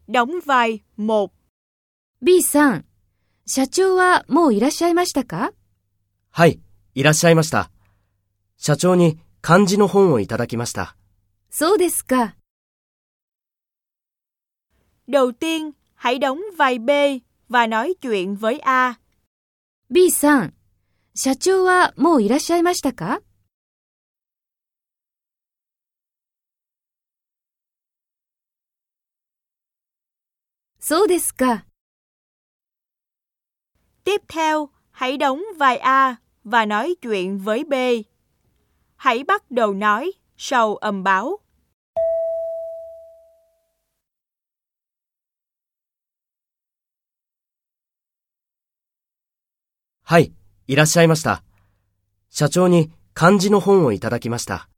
Đóng vai 1. B さん、社長はもういらっしゃいましたか？ はい、いらっしゃいました。社長に漢字の本をいただきました。 そうですか。 Đầu tiên, hãy đóng vai B và nói chuyện với A. B さん、社長はもういらっしゃいましたか？そうですか。 Tiếp theo, hãy đóng vai A và nói chuyện với B. Hãy bắt đầu nói sau âm báo. はい、いらっしゃいました。社長に漢字の本をいただきました。